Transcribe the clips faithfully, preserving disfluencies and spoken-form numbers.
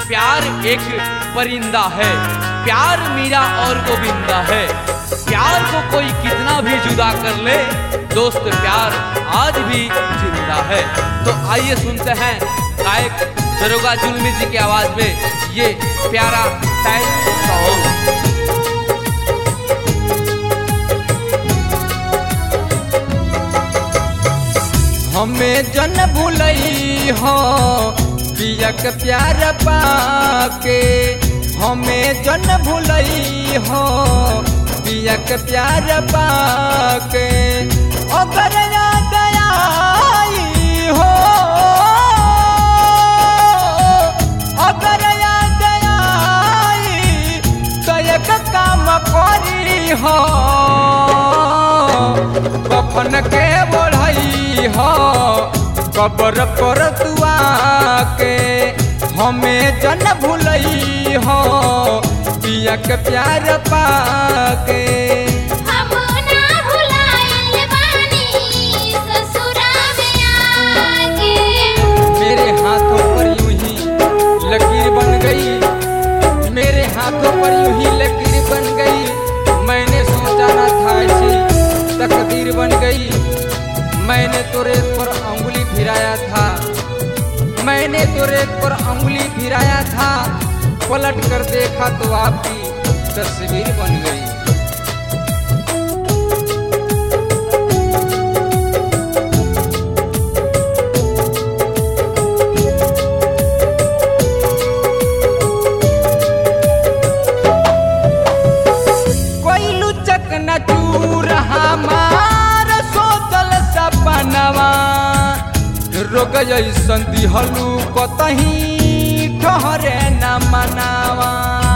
प्यार एक परिंदा है, प्यार मीरा और गोविंदा है। प्यार को कोई कितना भी जुदा कर ले, दोस्त प्यार आज भी जिंदा है। तो आइए सुनते हैं गायक दरोगा जुल्मी जी की आवाज में ये प्यारा टाइम सॉन्ग। हमें जन भूलई हो पिया के प्यार पाके, हमें जन भूलई हो पिया के प्यार पाके। अगर याद आई हो, अगर याद आई तो एक काम करी हो, कफन के बढ़ई हो कबर पर तुआ के। हमें जन भूलई हो पिया के प्यार पाके। हम ना भुलाइल बानी ससुरा में आके। मेरे हाथों पर यूं ही लकीर बन गई, मेरे हाथों पर यूं ही लकीर बन गई। मैंने सोचा ना था ऐसी तकदीर बन गई। मैंने तो रेत पर अंगुली फिराया था, मैंने तो रेत पर अंगुली फिराया था। पलट कर देखा तो आपकी तस्वीर बन गई। कोई लुचक न चूर हमार सोचल सपनवा, रोग जैसन दिहलू कतही ठहरे न मनावा।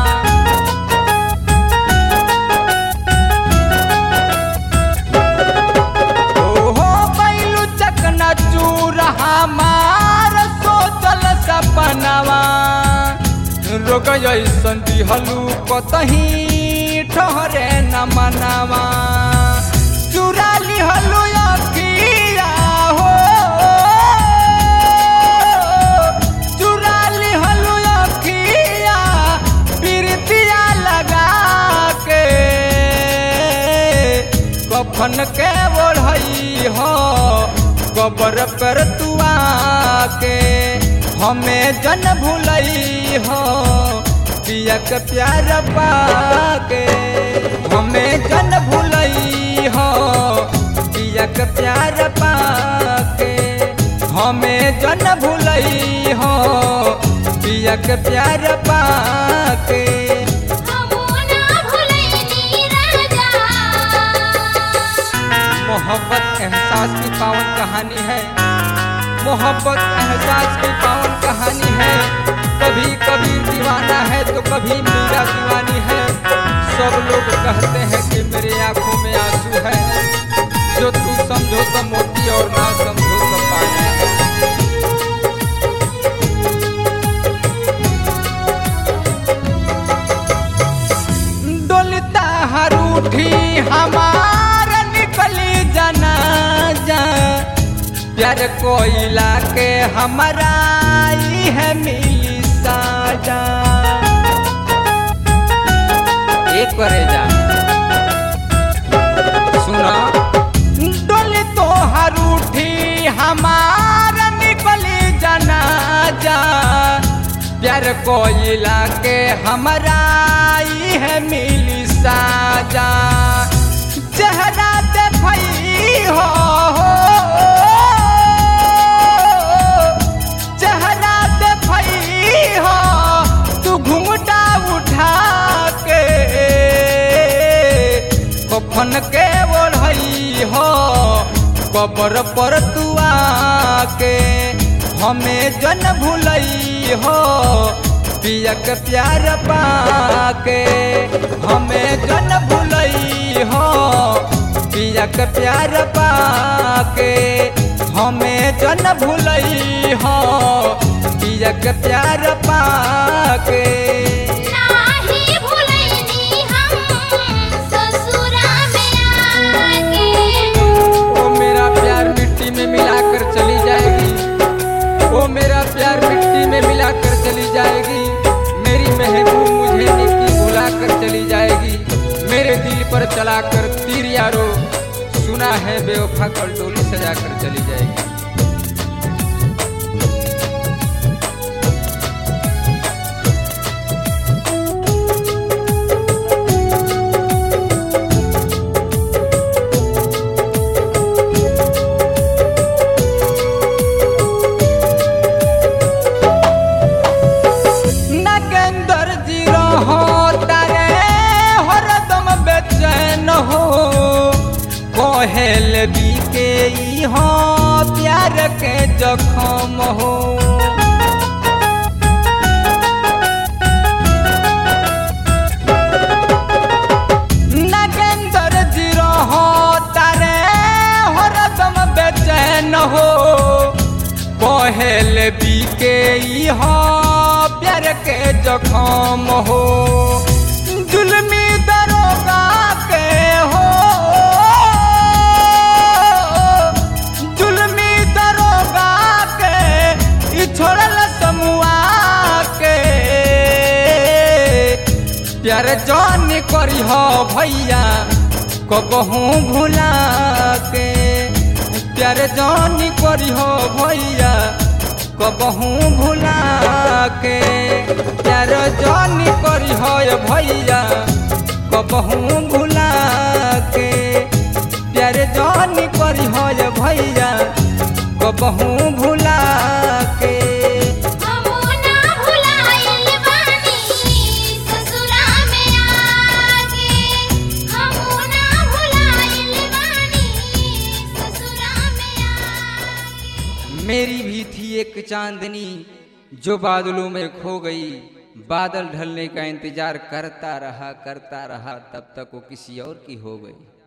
ओहो बैलू चकना चूर हमार सोचल सपनवा, रोग जैसन दिहलू कतही ठहरे न मनावा। चुरा लिहलू अखिया हो, चुरा लिहलू अखिया पिरतिया लगा के। कफन के बढ़ई हो कबर पर तुआ के। हमें जन भूलई हो पिया के प्यार पाके। हमें जन भूलई हो पिया के प्यार पाके। हमें जन भूलई हो पिया के प्यार पाके। हम ना भुलैनी राजा। मोहब्बत एहसास की पावन कहानी है, मोहब्बत एहसास की पावन कहानी है। कभी कभी दीवाना है तो कभी मीरा दीवानी है। सब लोग कहते हैं कि मेरे आंखों में आंसू है, जो तू समझो तो मोती और ना समझो तो पानी है। डोलता हरूठी हमार निकली जनाजा, प्यार कोयला के हमारा ई है मिली साजा। एक करे जा सुना, डोली तो हरूठी हमार निकली जनाजा, प्यार कोयला के हमारा ई है मिली साजा। चेहरा देखई हो, चेहरा देखई हो तू घूंघटा उठा के। कफन के ओढ़ई हो कबर पर तुआ के। हमें जन भूलई हो पिया के प्यार पाके। हमें जन भूलई हो पिया के प्यार पाके। हमें जन भूलई हो पिया के प्यार पाके। नाही भुलैनी हम ससुरा में आके। ओ मेरा प्यार मिट्टी में मिलाकर चली जाएगी, ओ मेरा प्यार मिट्टी में मिलाकर चली जाएगी। चलाकर तीर यारो, सुना है बेवफा कल डोली सजा कर चली जाएगी। नागेंद्र जी रहो तारे हरदम बेचैन हो, कोहेल भी के ई हो प्यार के जखम हो। नागेंद्र जी रहो तारे हरदम बेचैन हो, कोहेल भी के ई हो प्यार के जखम हो। जुल्मी दरोगा के हो, जुल्मी दरोगा के ई छोड़ल समुआ के, प्यार जान करी हो भैया कबहू भुला के, प्यार जान करी हो भैया कबहू भुला के, प्यार जानी करी हो भैया कबहू भुला के, प्यार जानी करी हो भैया कबहू भुला के। हमू ना भुलाइल बानी ससुरा में आके, हमू ना भुलाइल बानी ससुरा में आके। मेरी भी थी एक चांदनी जो बादलों में खो गई, बादल ढलने का इंतजार करता रहा करता रहा तब तक वो किसी और की हो गई।